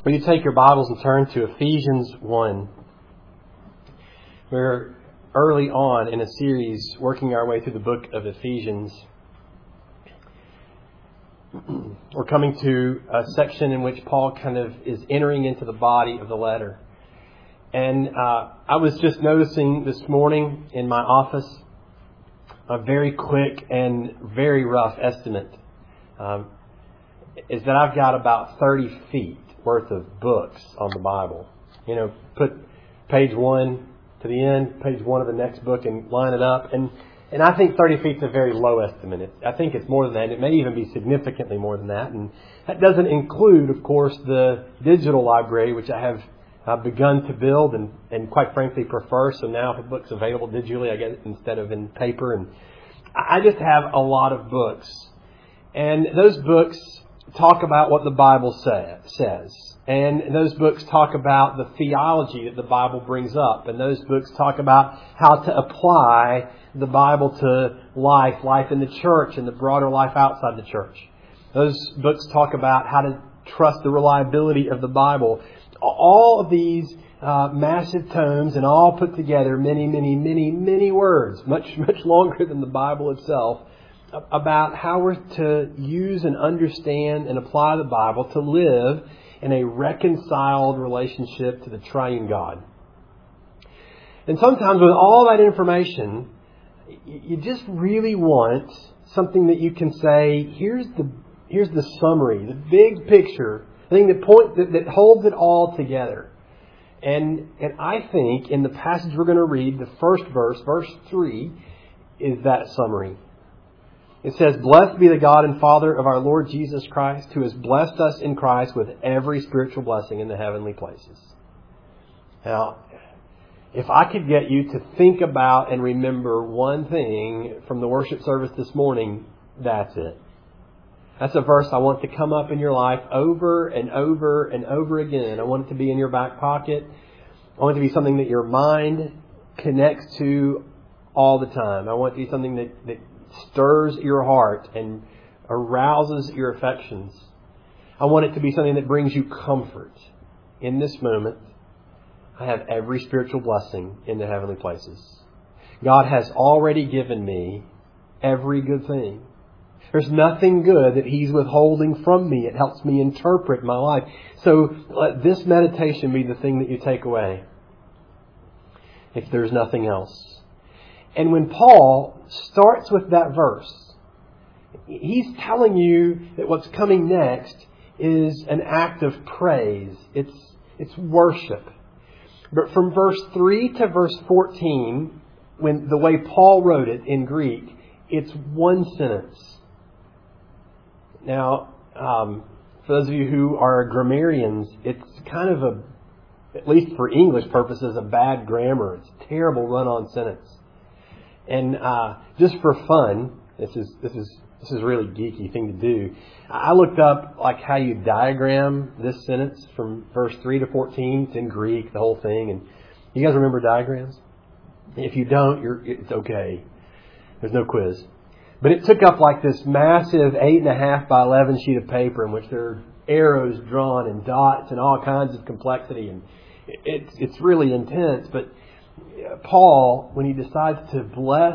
Will you take your Bibles and turn to Ephesians 1? We're early on in a series working our way through the book of Ephesians. We're coming to a section in which Paul kind of is entering into the body of the letter. And I was just noticing this morning in my office a very quick and very rough estimate is that I've got about 30 feet worth of books on the Bible. You know, put page 1 to the end, page 1 of the next book, and line it up. And I think 30 feet is a very low estimate. I think it's more than that. It may even be significantly more than that. And that doesn't include, of course, the digital library, which I have begun to build and quite frankly prefer. So now the book's available digitally, I get it, instead of in paper. And I just have a lot of books. And those books talk about what the Bible says. And those books talk about the theology that the Bible brings up. And those books talk about how to apply the Bible to life in the church and the broader life outside the church. Those books talk about how to trust the reliability of the Bible. All of these massive tomes, and all put together, many words, much longer than the Bible itself, about how we're to use and understand and apply the Bible to live in a reconciled relationship to the triune God. And sometimes with all that information, you just really want something that you can say, here's the summary, the big picture, the thing that holds it all together. And I think in the passage we're going to read, the first verse 3, is that summary. It says, "Blessed be the God and Father of our Lord Jesus Christ, who has blessed us in Christ with every spiritual blessing in the heavenly places." Now, if I could get you to think about and remember one thing from the worship service this morning, that's it. That's a verse I want to come up in your life over and over and over again. I want it to be in your back pocket. I want it to be something that your mind connects to all the time. I want it to be something that stirs your heart and arouses your affections. I want it to be something that brings you comfort. In this moment, I have every spiritual blessing in the heavenly places. God has already given me every good thing. There's nothing good that He's withholding from me. It helps me interpret my life. So let this meditation be the thing that you take away, if there's nothing else. And when Paul starts with that verse, he's telling you that what's coming next is an act of praise. It's worship. But from verse 3 to verse 14, when the way Paul wrote it in Greek, it's one sentence. Now, for those of you who are grammarians, it's kind of at least for English purposes, a bad grammar. It's a terrible run-on sentence. And just for fun, this is a really geeky thing to do. I looked up like how you diagram this sentence from verse 3 to 14. It's in Greek, the whole thing. And you guys remember diagrams? If you don't, it's okay. There's no quiz. But it took up like this massive 8.5 by 11 sheet of paper in which there are arrows drawn and dots and all kinds of complexity. And it's really intense. But Paul, when he decides to bless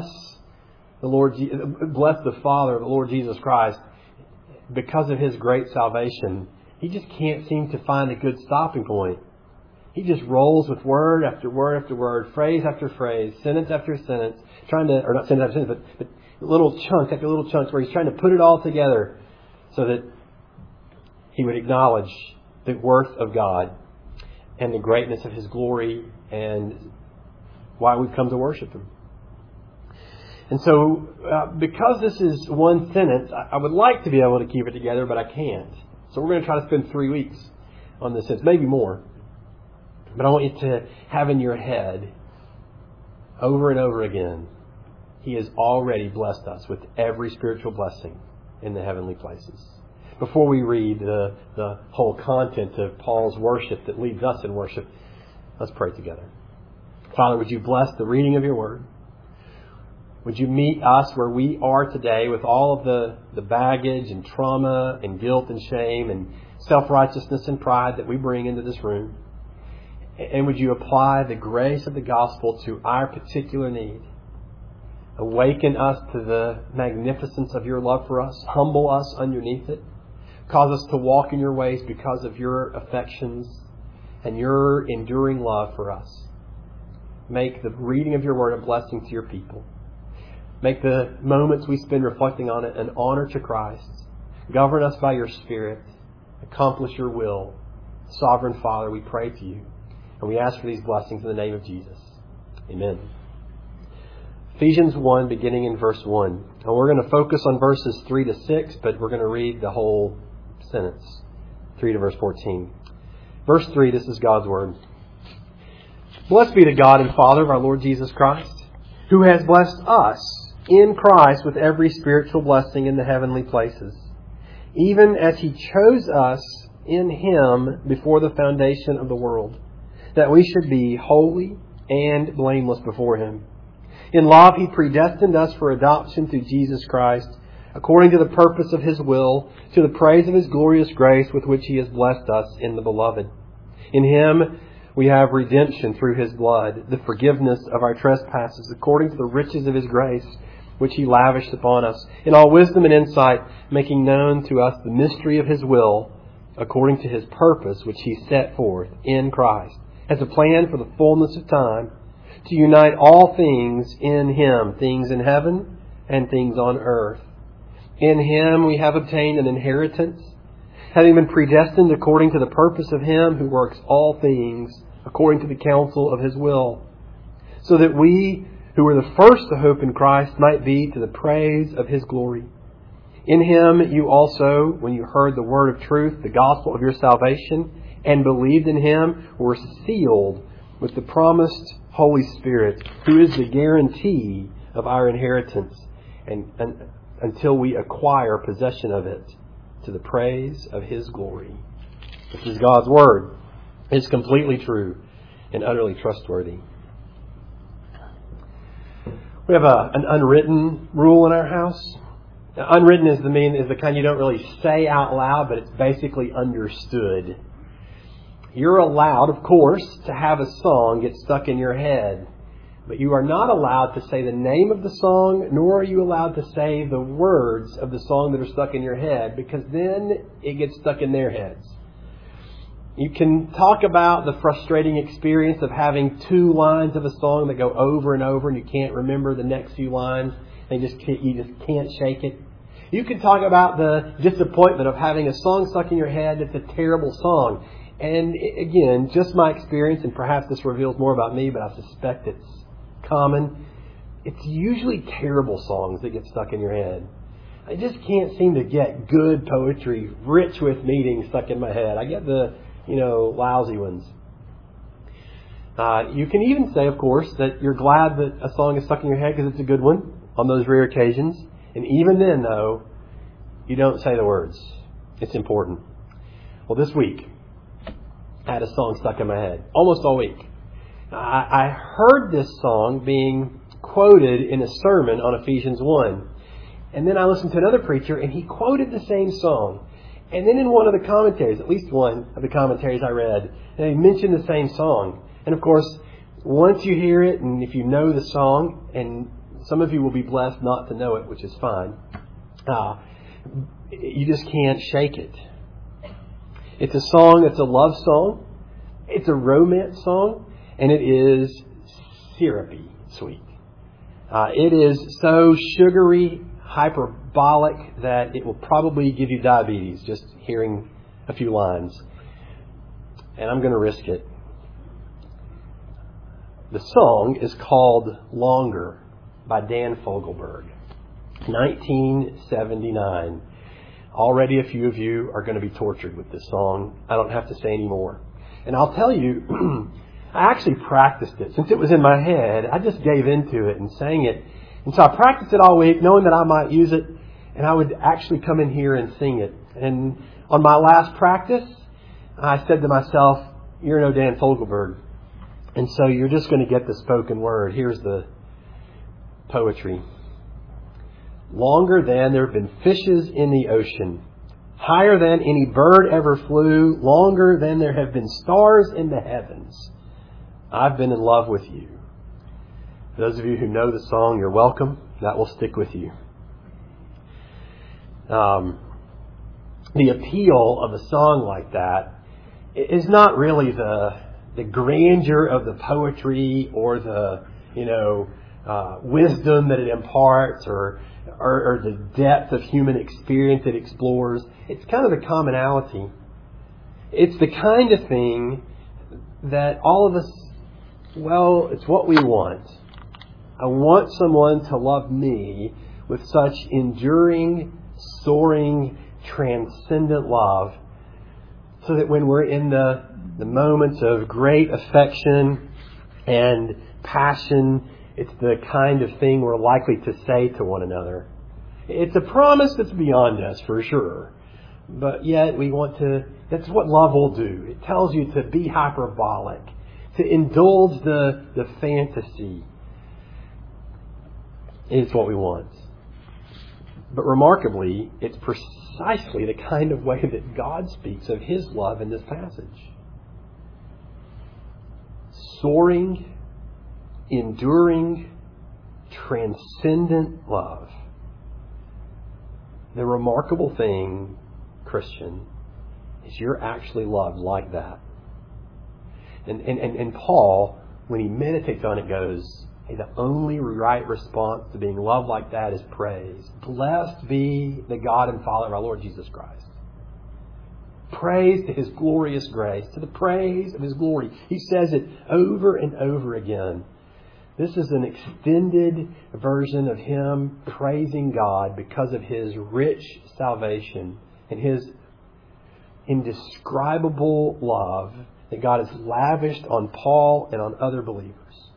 the Father of the Lord Jesus Christ because of His great salvation, he just can't seem to find a good stopping point. He just rolls with word after word after word, phrase after phrase, sentence after sentence, or not sentence after sentence, but little chunk after little chunks where he's trying to put it all together so that he would acknowledge the worth of God and the greatness of His glory and why we've come to worship Him. And so, because this is one sentence, I would like to be able to keep it together, but I can't. So we're going to try to spend 3 weeks on this sentence, maybe more. But I want you to have in your head, over and over again, He has already blessed us with every spiritual blessing in the heavenly places. Before we read the whole content of Paul's worship that leads us in worship, let's pray together. Father, would You bless the reading of Your Word? Would You meet us where we are today with all of the baggage and trauma and guilt and shame and self-righteousness and pride that we bring into this room. And would you apply the grace of the gospel to our particular need? Awaken us to the magnificence of your love for us. Humble us underneath it. Cause us to walk in your ways because of your affections and your enduring love for us. Make the reading of your word a blessing to your people. Make the moments we spend reflecting on it an honor to Christ. Govern us by your Spirit. Accomplish your will. Sovereign Father, we pray to you. And we ask for these blessings in the name of Jesus. Amen. Ephesians 1, beginning in verse 1. Now we're going to focus on verses 3 to 6, but we're going to read the whole sentence. 3 to verse 14. Verse 3, this is God's word. Blessed be the God and Father of our Lord Jesus Christ, who has blessed us in Christ with every spiritual blessing in the heavenly places, even as He chose us in Him before the foundation of the world, that we should be holy and blameless before Him. In love He predestined us for adoption through Jesus Christ, according to the purpose of His will, to the praise of His glorious grace with which He has blessed us in the Beloved. In Him we have redemption through His blood, the forgiveness of our trespasses, according to the riches of His grace, which He lavished upon us, in all wisdom and insight, making known to us the mystery of His will, according to His purpose, which He set forth in Christ, as a plan for the fullness of time, to unite all things in Him, things in heaven and things on earth. In Him we have obtained an inheritance, having been predestined according to the purpose of Him who works all things according to the counsel of His will, so that we who were the first to hope in Christ might be to the praise of His glory. In Him you also, when you heard the word of truth, the gospel of your salvation, and believed in Him, were sealed with the promised Holy Spirit, who is the guarantee of our inheritance, and until we acquire possession of it, to the praise of His glory. This is God's word. It's completely true and utterly trustworthy. We have an unwritten rule in our house. Now, unwritten is the kind you don't really say out loud, but it's basically understood. You're allowed, of course, to have a song get stuck in your head, but you are not allowed to say the name of the song, nor are you allowed to say the words of the song that are stuck in your head, because then it gets stuck in their heads. You can talk about the frustrating experience of having 2 lines of a song that go over and over and you can't remember the next few lines and you just can't shake it. You can talk about the disappointment of having a song stuck in your head that's a terrible song. And again, just my experience, and perhaps this reveals more about me, but I suspect it's common. It's usually terrible songs that get stuck in your head. I just can't seem to get good poetry, rich with meaning, stuck in my head. I get the lousy ones. You can even say, of course, that you're glad that a song is stuck in your head because it's a good one on those rare occasions. And even then, though, you don't say the words. It's important. Well, this week, I had a song stuck in my head almost all week. I heard this song being quoted in a sermon on Ephesians 1. And then I listened to another preacher and he quoted the same song. And then in one of the commentaries, at least one of the commentaries I read, they mentioned the same song. And of course, once you hear it, and if you know the song, and some of you will be blessed not to know it, which is fine, you just can't shake it. It's a song, it's a love song, it's a romance song, and it is syrupy sweet. It is so sugary, hyperbolic that it will probably give you diabetes just hearing a few lines. And I'm going to risk it. The song is called Longer by Dan Fogelberg. 1979. Already a few of you are going to be tortured with this song. I don't have to say any more. And I'll tell you, I actually practiced it. Since it was in my head, I just gave into it and sang it. And so I practiced it all week, knowing that I might use it, and I would actually come in here and sing it. And on my last practice, I said to myself, you're no Dan Fogelberg, and so you're just going to get the spoken word. Here's the poetry. Longer than there have been fishes in the ocean, higher than any bird ever flew, longer than there have been stars in the heavens. I've been in love with you. Those of you who know the song, you're welcome. That will stick with you. The appeal of a song like that is not really the grandeur of the poetry or the wisdom that it imparts or the depth of human experience it explores. It's kind of the commonality. It's the kind of thing that all of us, it's what we want. I want someone to love me with such enduring, soaring, transcendent love, so that when we're in the moments of great affection and passion, it's the kind of thing we're likely to say to one another. It's a promise that's beyond us, for sure. But yet that's what love will do. It tells you to be hyperbolic, to indulge the fantasy. It's what we want. But remarkably, it's precisely the kind of way that God speaks of His love in this passage. Soaring, enduring, transcendent love. The remarkable thing, Christian, is you're actually loved like that. And Paul, when he meditates on it, goes, hey, the only right response to being loved like that is praise. Blessed be the God and Father of our Lord Jesus Christ. Praise to His glorious grace, to the praise of His glory. He says it over and over again. This is an extended version of Him praising God because of His rich salvation and His indescribable love that God has lavished on Paul and on other believers.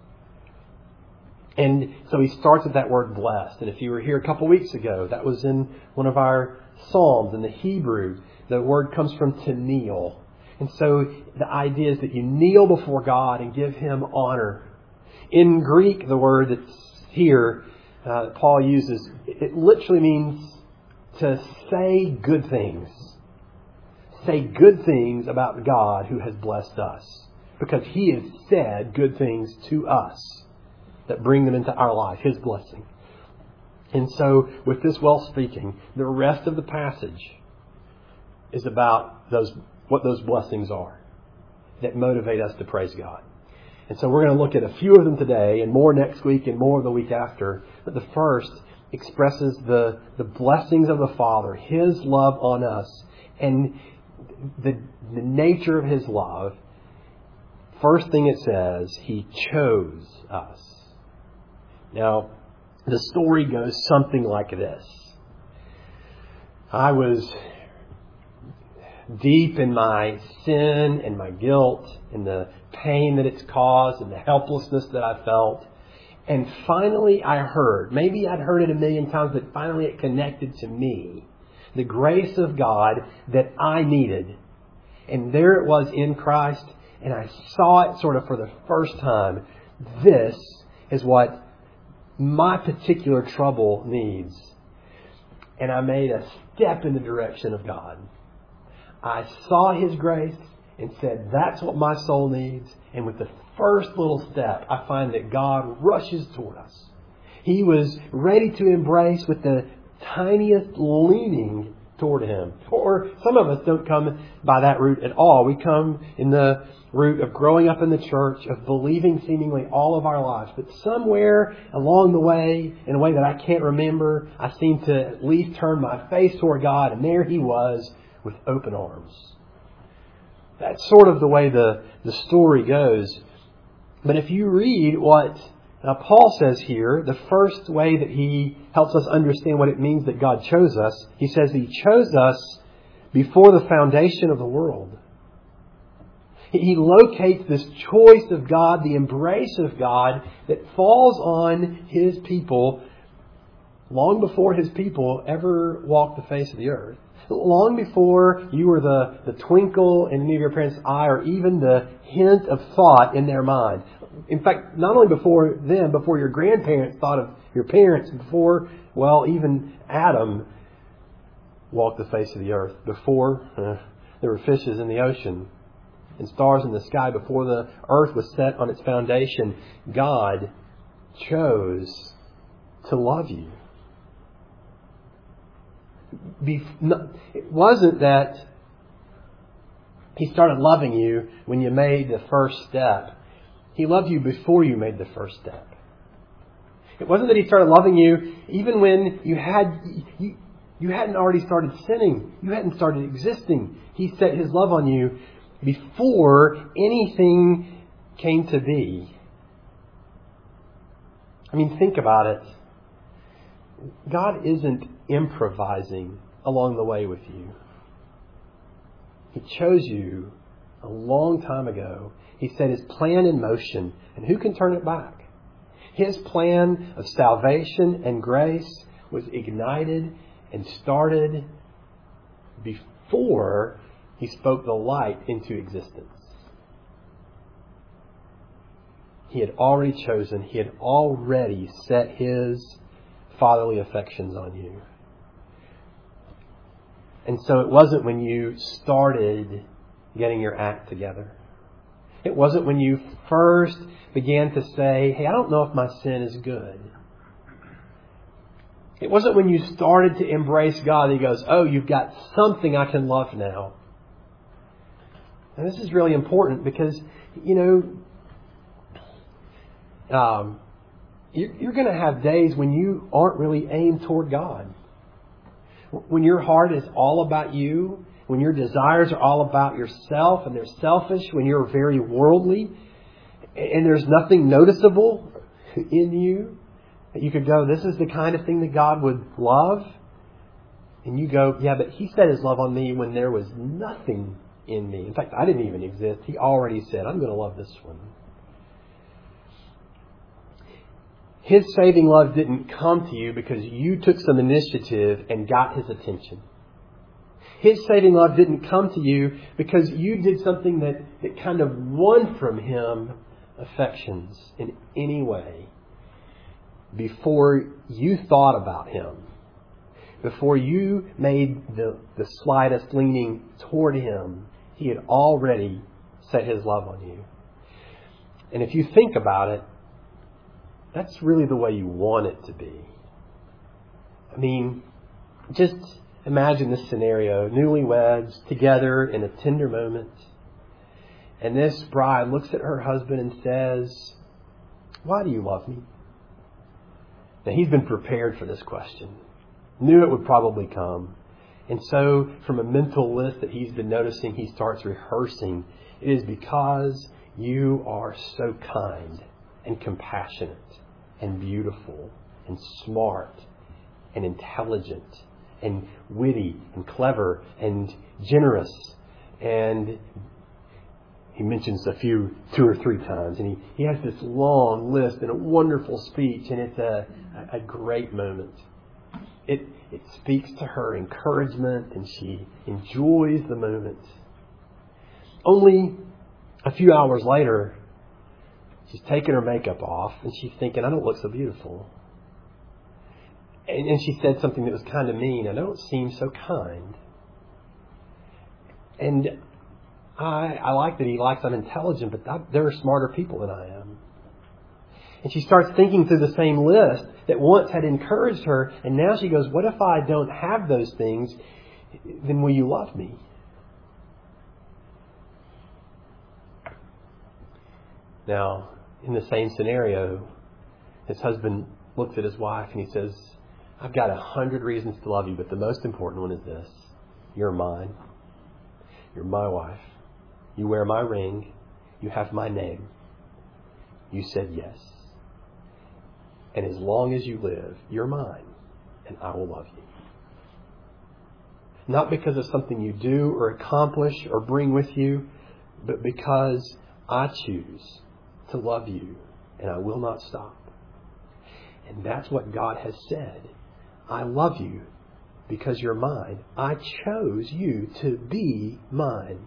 And so he starts with that word blessed. And if you were here a couple weeks ago, that was in one of our Psalms in the Hebrew. The word comes from to kneel. And so the idea is that you kneel before God and give Him honor. In Greek, the word that's here, Paul uses, it literally means to say good things. Say good things about God who has blessed us. Because He has said good things to us that bring them into our life, His blessing. And so, with this well speaking, the rest of the passage is about what those blessings are that motivate us to praise God. And so we're going to look at a few of them today, and more next week, and more the week after. But the first expresses the blessings of the Father, His love on us, and the nature of His love. First thing it says, He chose us. Now, the story goes something like this. I was deep in my sin and my guilt and the pain that it's caused and the helplessness that I felt. And finally I heard, maybe I'd heard it a million times, but finally it connected to me, the grace of God that I needed. And there it was in Christ, and I saw it sort of for the first time. This is what my particular trouble needs. And I made a step in the direction of God. I saw His grace and said, that's what my soul needs. And with the first little step, I find that God rushes toward us. He was ready to embrace with the tiniest leaning toward Him. Or some of us don't come by that route at all. We come in the route of growing up in the church, of believing seemingly all of our lives. But somewhere along the way, in a way that I can't remember, I seemed to at least turn my face toward God, and there He was with open arms. That's sort of the way the story goes. But if you read what Paul says here, the first way that he helps us understand what it means that God chose us, he says He chose us before the foundation of the world. He locates this choice of God, the embrace of God that falls on His people long before His people ever walked the face of the earth. Long before you were the twinkle in any of your parents' eye or even the hint of thought in their mind. In fact, not only before them, before your grandparents thought of your parents, before, even Adam, walked the face of the earth. Before there were fishes in the ocean and stars in the sky, before the earth was set on its foundation, God chose to love you. It wasn't that He started loving you when you made the first step. He loved you before you made the first step. It wasn't that He started loving you even when you hadn't already started sinning. You hadn't started existing. He set His love on you before anything came to be. I mean, think about it. God isn't improvising along the way with you. He chose you a long time ago. He set His plan in motion, and who can turn it back? His plan of salvation and grace was ignited and started before He spoke the light into existence. He had already chosen, He had already set His fatherly affections on you. And so it wasn't when you started getting your act together. It wasn't when you first began to say, hey, I don't know if my sin is good. It wasn't when you started to embrace God. He goes, oh, you've got something I can love now. And this is really important because, you're going to have days when you aren't really aimed toward God. When your heart is all about you, when your desires are all about yourself and they're selfish, when you're very worldly and there's nothing noticeable in you that you could go, this is the kind of thing that God would love. And you go, yeah, but He set His love on me when there was nothing in me. In fact, I didn't even exist. He already said, I'm going to love this one. His saving love didn't come to you because you took some initiative and got His attention. His saving love didn't come to you because you did something that kind of won from Him affections in any way. Before you thought about Him, before you made the slightest leaning toward Him, He had already set His love on you. And if you think about it, that's really the way you want it to be. I mean, just imagine this scenario. Newlyweds together in a tender moment. And this bride looks at her husband and says, why do you love me? Now, he's been prepared for this question. Knew it would probably come. And so, from a mental list that he's been noticing, he starts rehearsing. It is because you are so kind and compassionate and beautiful and smart and intelligent and witty and clever and generous. And he mentions two or three times. And he has this long list and a wonderful speech. And it's a great moment. It speaks to her encouragement and she enjoys the moment. Only a few hours later, she's taking her makeup off and she's thinking, I don't look so beautiful. And she said something that was kind of mean. I don't seem so kind. And I like that he likes I'm intelligent, but there are smarter people than I am. And she starts thinking through the same list that once had encouraged her. And now she goes, what if I don't have those things? Then will you love me? Now, in the same scenario, his husband looks at his wife and he says, I've got 100 reasons to love you, but the most important one is this. You're mine. You're my wife. You wear my ring. You have my name. You said yes. And as long as you live, you're mine, and I will love you. Not because of something you do or accomplish or bring with you, but because I choose to love you, and I will not stop. And that's what God has said. I love you because you're mine. I chose you to be mine.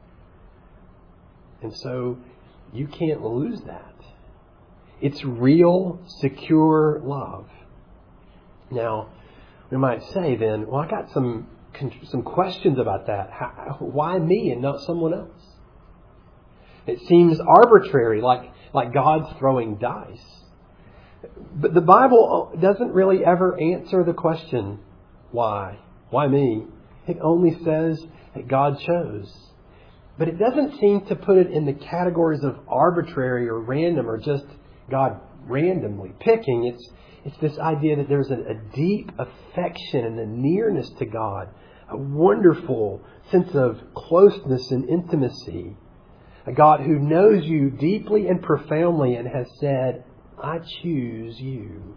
And so you can't lose that. It's real, secure love. Now, we might say then, well, I got some some questions about that. Why me and not someone else? It seems arbitrary, like God's throwing dice. But the Bible doesn't really ever answer the question, why? Why me? It only says that God chose. But it doesn't seem to put it in the categories of arbitrary or random or just God randomly picking. It's this idea that there's a deep affection and a nearness to God, a wonderful sense of closeness and intimacy. A God who knows you deeply and profoundly and has said, I choose you.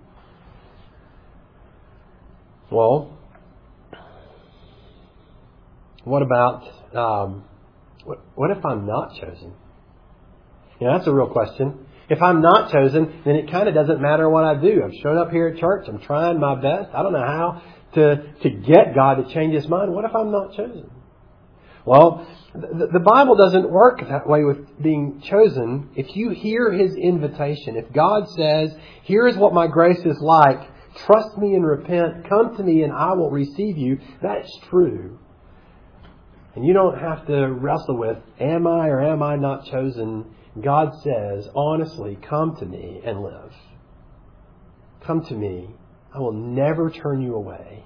Well, what about, what if I'm not chosen? That's a real question. If I'm not chosen, then it kind of doesn't matter what I do. I've showed up here at church. I'm trying my best. I don't know how to get God to change His mind. What if I'm not chosen? Well, the Bible doesn't work that way with being chosen. If you hear His invitation, if God says, here is what my grace is like, trust me and repent, come to me and I will receive you, that's true. And you don't have to wrestle with, am I or am I not chosen? God says, honestly, come to me and live. Come to me. I will never turn you away.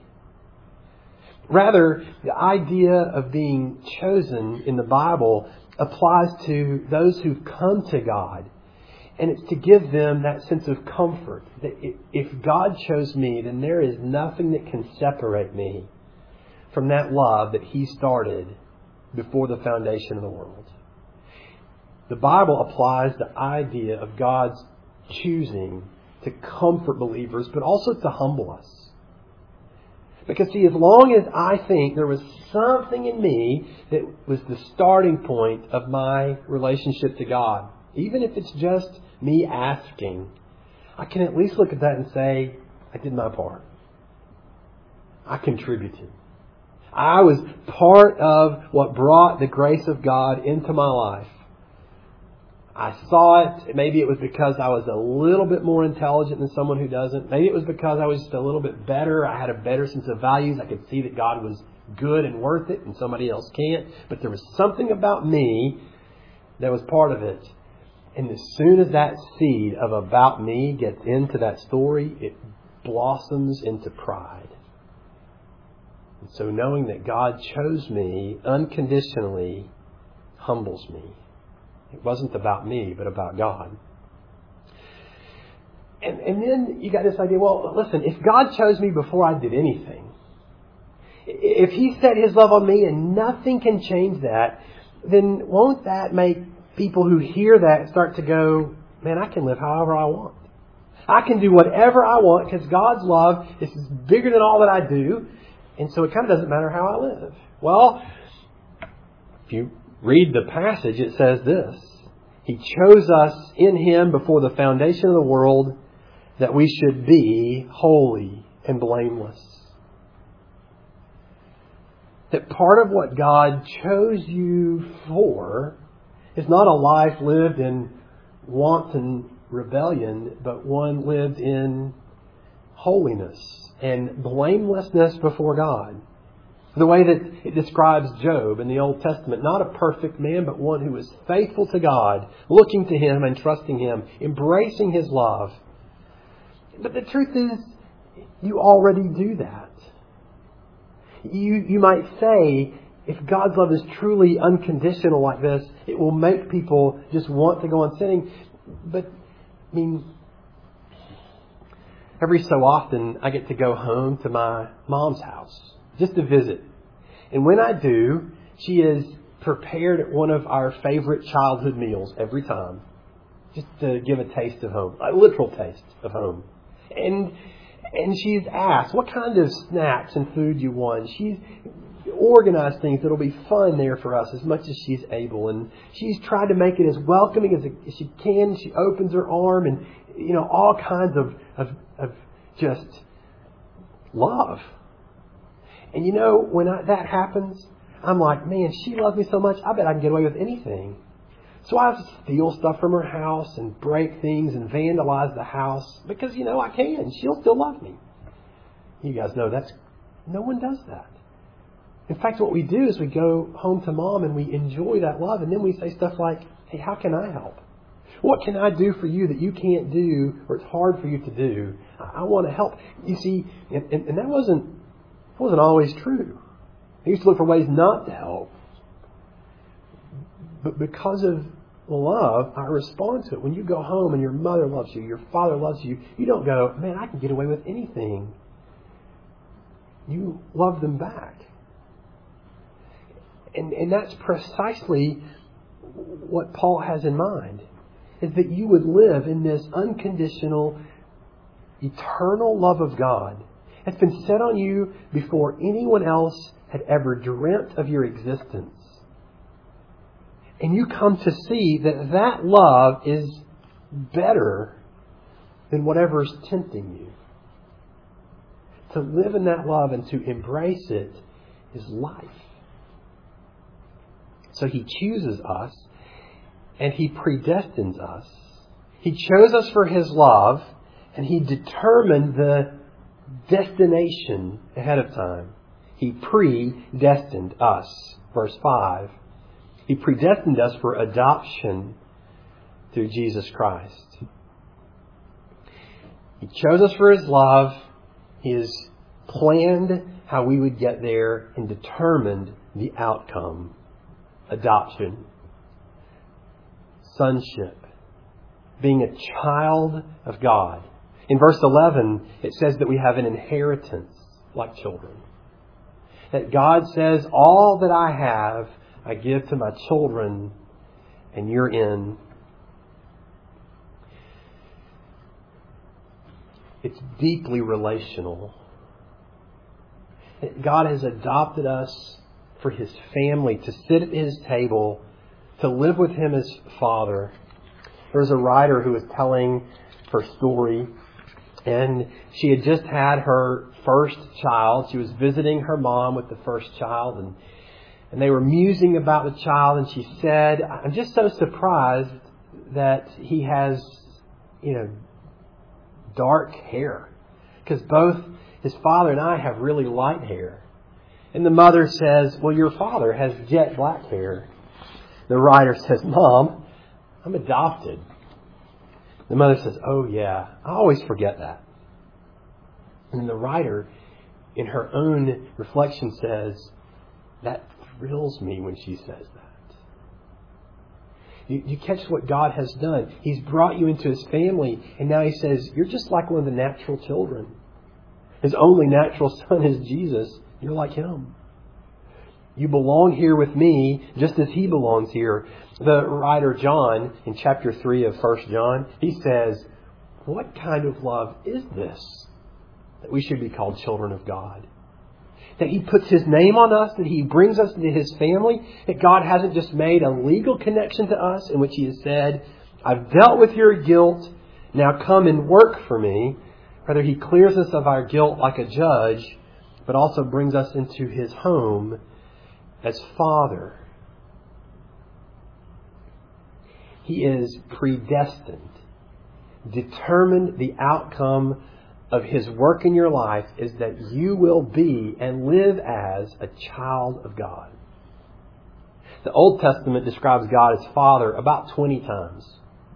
Rather, the idea of being chosen in the Bible applies to those who come to God. And it's to give them that sense of comfort. That if God chose me, then there is nothing that can separate me from that love that He started before the foundation of the world. The Bible applies the idea of God's choosing to comfort believers, but also to humble us. Because see, as long as I think there was something in me that was the starting point of my relationship to God, even if it's just me asking, I can at least look at that and say, I did my part. I contributed. I was part of what brought the grace of God into my life. I saw it. Maybe it was because I was a little bit more intelligent than someone who doesn't. Maybe it was because I was just a little bit better. I had a better sense of values. I could see that God was good and worth it and somebody else can't. But there was something about me that was part of it. And as soon as that seed of about me gets into that story, it blossoms into pride. And so knowing that God chose me unconditionally humbles me. It wasn't about me, but about God. And then you got this idea, well, listen, if God chose me before I did anything, if He set His love on me and nothing can change that, then won't that make people who hear that start to go, man, I can live however I want. I can do whatever I want because God's love is bigger than all that I do. And so it kind of doesn't matter how I live. Well, if you read the passage, it says this. He chose us in Him before the foundation of the world that we should be holy and blameless. That part of what God chose you for is not a life lived in wanton rebellion, but one lived in holiness and blamelessness before God. The way that it describes Job in the Old Testament, not a perfect man, but one who was faithful to God, looking to Him and trusting Him, embracing His love. But the truth is, you already do that. You might say, if God's love is truly unconditional like this, it will make people just want to go on sinning. But, I mean, every so often I get to go home to my mom's house just to visit. And when I do, she is prepared one of our favorite childhood meals every time. Just to give a taste of home, a literal taste of home. And she's asked what kind of snacks and food you want. She's organized things that'll be fun there for us as much as she's able. And she's tried to make it as welcoming as she can. She opens her arm and, all kinds of just love. And when that happens, I'm like, man, she loves me so much, I bet I can get away with anything. So I steal stuff from her house and break things and vandalize the house because, I can. She'll still love me. You guys know no one does that. In fact, what we do is we go home to Mom and we enjoy that love, and then we say stuff like, hey, how can I help? What can I do for you that you can't do or it's hard for you to do? I want to help. You see, and that wasn't always true. I used to look for ways not to help. But because of love, I respond to it. When you go home and your mother loves you, your father loves you, you don't go, man, I can get away with anything. You love them back. And that's precisely what Paul has in mind, is that you would live in this unconditional, eternal love of God that's been set on you before anyone else had ever dreamt of your existence. And you come to see that that love is better than whatever's tempting you. To live in that love and to embrace it is life. So He chooses us and He predestines us. He chose us for His love and He determined the destination ahead of time. He predestined us. Verse 5. He predestined us for adoption through Jesus Christ. He chose us for His love. He has planned how we would get there and determined the outcome. Adoption. Sonship. Being a child of God. In verse 11, it says that we have an inheritance like children. That God says, all that I have, I give to my children, and you're in. It's deeply relational. God has adopted us for His family, to sit at His table, to live with Him as Father. There was a writer who was telling her story, and she had just had her first child. She was visiting her mom with the first child, and they were musing about the child, and she said, I'm just so surprised that he has, dark hair. Because both his father and I have really light hair. And the mother says, well, your father has jet black hair. The writer says, Mom, I'm adopted. The mother says, oh yeah, I always forget that. And the writer, in her own reflection, says, that thrills me when she says that. You catch what God has done. He's brought you into His family, and now He says, you're just like one of the natural children. His only natural son is Jesus. You're like Him. You belong here with me just as He belongs here. The writer John, in chapter 3 of 1 John, he says, what kind of love is this that we should be called children of God? That He puts His name on us, that He brings us into His family, that God hasn't just made a legal connection to us in which He has said, I've dealt with your guilt, now come and work for me. Rather, He clears us of our guilt like a judge, but also brings us into His home as Father. He is predestined, determined. The outcome of His work in your life is that you will be and live as a child of God. The Old Testament describes God as Father about 20 times.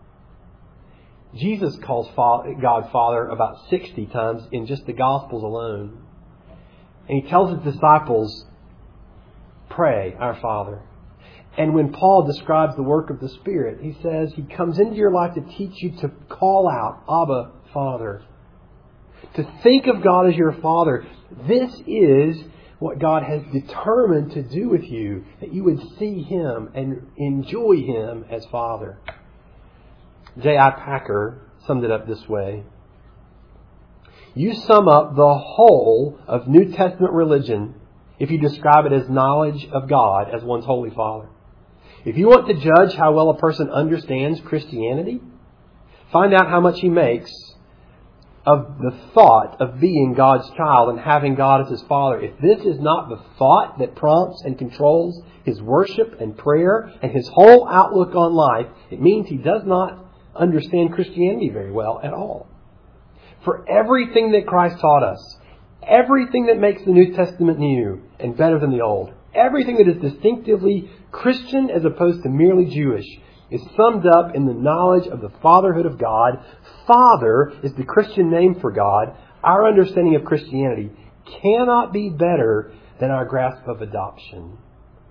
Jesus calls God Father about 60 times in just the Gospels alone. And He tells His disciples, pray, our Father. And when Paul describes the work of the Spirit, he says He comes into your life to teach you to call out, Abba, Father. To think of God as your Father. This is what God has determined to do with you, that you would see Him and enjoy Him as Father. J.I. Packer summed it up this way. You sum up the whole of New Testament religion if you describe it as knowledge of God as one's Holy Father. If you want to judge how well a person understands Christianity, find out how much he makes of the thought of being God's child and having God as His Father. If this is not the thought that prompts and controls his worship and prayer and his whole outlook on life, it means he does not understand Christianity very well at all. For everything that Christ taught us, Everything that makes the New Testament new and better than the Old, everything that is distinctively Christian as opposed to merely Jewish, is summed up in the knowledge of the fatherhood of God. Father is the Christian name for God. Our understanding of Christianity cannot be better than our grasp of adoption.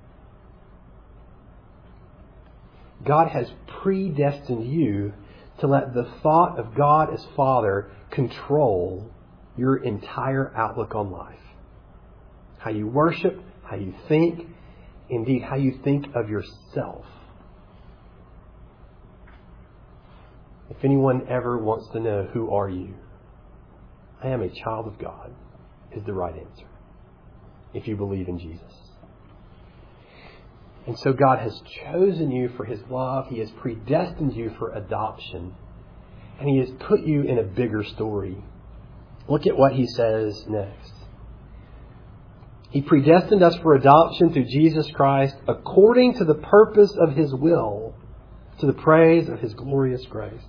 God has predestined you to let the thought of God as Father control your entire outlook on life. How you worship, how you think, indeed how you think of yourself. If anyone ever wants to know, who are you? I am a child of God, is the right answer, if you believe in Jesus. And so God has chosen you for His love. He has predestined you for adoption. And He has put you in a bigger story. Look at what He says next. He predestined us for adoption through Jesus Christ according to the purpose of His will, to the praise of His glorious grace.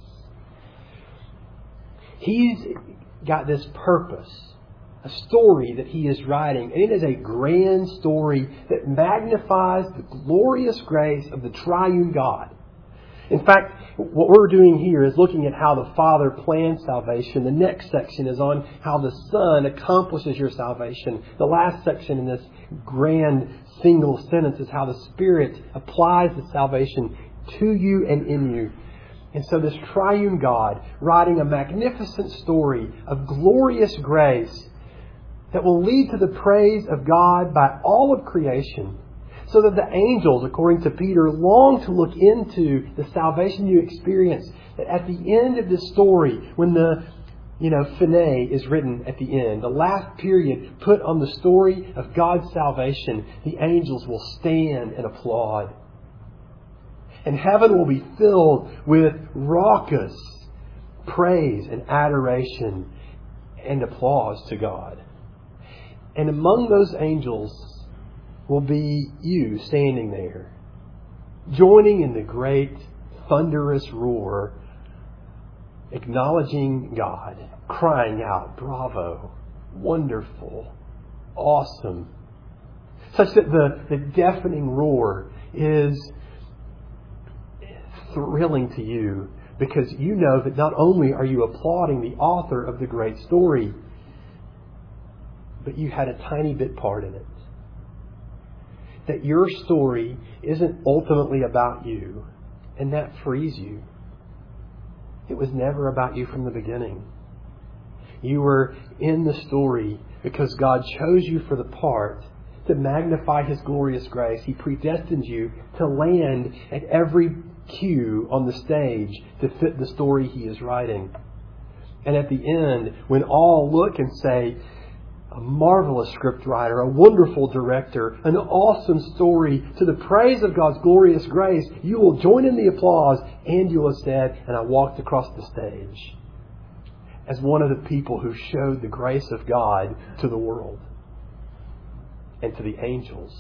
He's got this purpose, a story that He is writing, and it is a grand story that magnifies the glorious grace of the triune God. In fact, what we're doing here is looking at how the Father plans salvation. The next section is on how the Son accomplishes your salvation. The last section in this grand single sentence is how the Spirit applies the salvation to you and in you. And so this triune God writing a magnificent story of glorious grace that will lead to the praise of God by all of creation, so that the angels, according to Peter, long to look into the salvation you experience. That at the end of this story, when the finale is written at the end, the last period put on the story of God's salvation, the angels will stand and applaud. And heaven will be filled with raucous praise and adoration and applause to God. And among those angels will be you standing there, joining in the great thunderous roar, acknowledging God, crying out, bravo, wonderful, awesome. Such that the deafening roar is thrilling to you, because you know that not only are you applauding the author of the great story, but you had a tiny bit part in it. That your story isn't ultimately about you, and that frees you. It was never about you from the beginning. You were in the story because God chose you for the part to magnify His glorious grace. He predestined you to land at every cue on the stage to fit the story He is writing. And at the end, when all look and say, a marvelous scriptwriter, a wonderful director, an awesome story to the praise of God's glorious grace, you will join in the applause, and you will have said, and I walked across the stage as one of the people who showed the grace of God to the world and to the angels.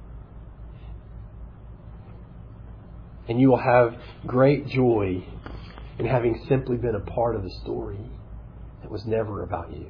And you will have great joy in having simply been a part of the story that was never about you.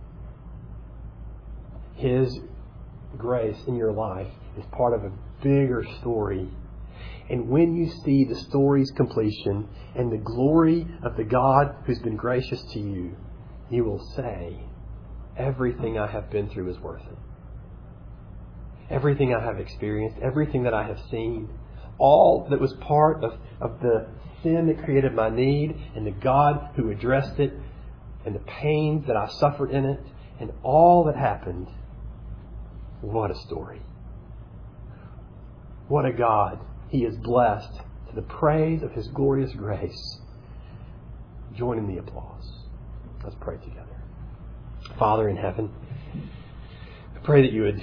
His grace in your life is part of a bigger story. And when you see the story's completion and the glory of the God who's been gracious to you, you will say, everything I have been through is worth it. Everything I have experienced, everything that I have seen, all that was part of the sin that created my need, and the God who addressed it, and the pain that I suffered in it, and all that happened. What a story. What a God. He is blessed to the praise of His glorious grace. Join in the applause. Let's pray together. Father in heaven, I pray that you would,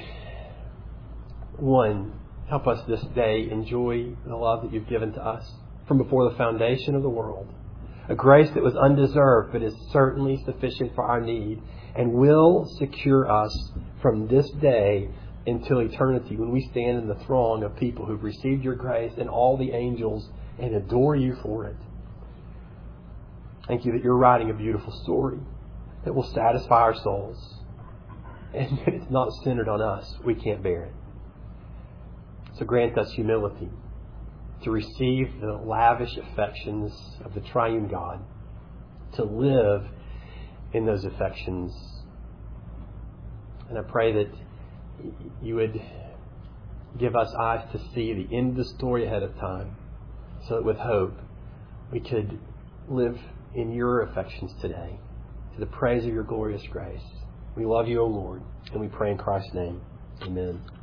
one, help us this day enjoy the love that you've given to us from before the foundation of the world. A grace that was undeserved, but is certainly sufficient for our need, and will secure us from this day until eternity, when we stand in the throng of people who've received your grace and all the angels and adore you for it. Thank you that you're writing a beautiful story that will satisfy our souls. and it's not centered on us, we can't bear it. So grant us humility to receive the lavish affections of the triune God, to live in those affections. And I pray that you would give us eyes to see the end of the story ahead of time, so that with hope we could live in your affections today, to the praise of your glorious grace. We love you, O Lord, and we pray in Christ's name. Amen.